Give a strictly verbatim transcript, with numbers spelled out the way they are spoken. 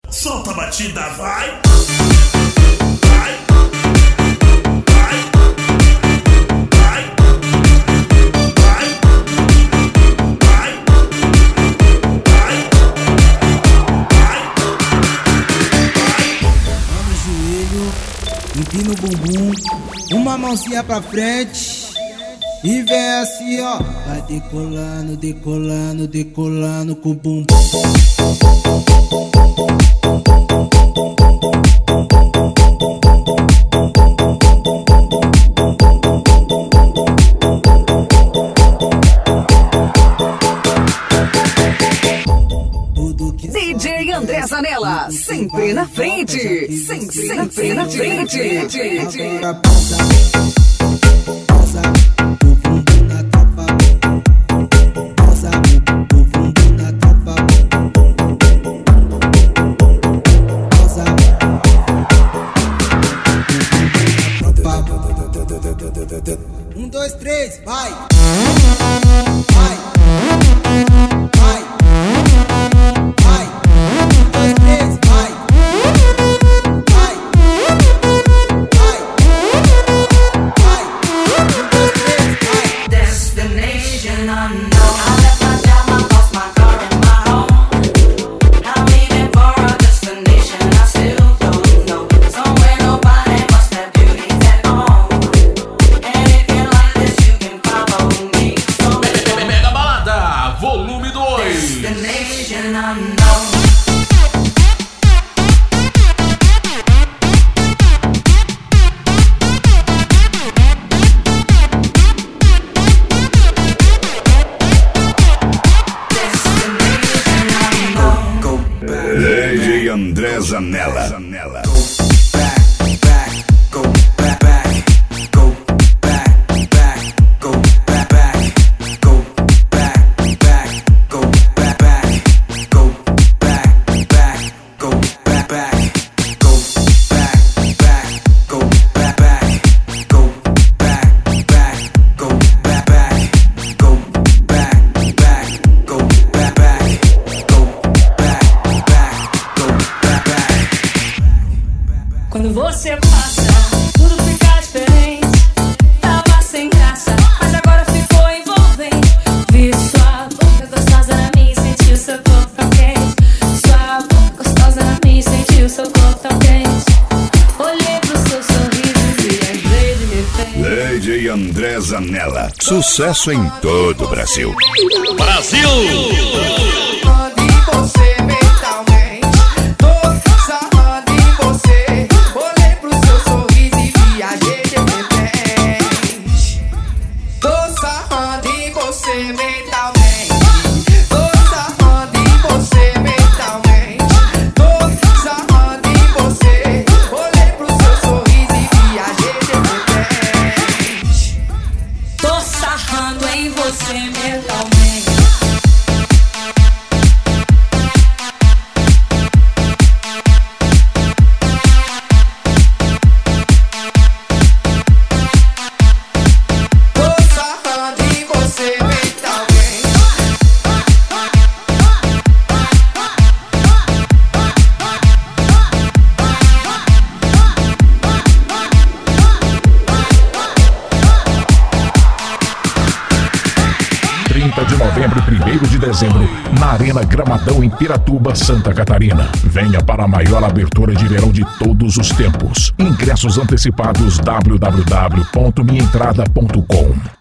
Solta a batida, vai. Empina o bumbum, uma mãozinha pra frente e vem assim, ó. Vai decolando, decolando, decolando com o bumbum. D J André Zanella, sempre na frente, sempre, sempre na frente. Agora passa, passa o bumbum na tropa, passa o bumbum na tropa, passa o bumbum na tropa. Um, dois, três, vai, vai, vai. D J André Zanella. Quando você passa, tudo fica diferente. Tava sem graça, mas agora ficou envolvente. Vi sua boca gostosa na minha e senti o seu corpo tão quente. Sua boca gostosa na minha e senti o seu corpo tão quente. Olhei pro seu sorriso e lembrei de me ver. D J André Zanella. Sucesso em todo o Brasil. Brasil! trinta de novembro e primeiro de dezembro, na Arena Gramadão, em Piratuba, Santa Catarina. Venha para a maior abertura de verão de todos os tempos. Ingressos antecipados w w w ponto minha entrada ponto com.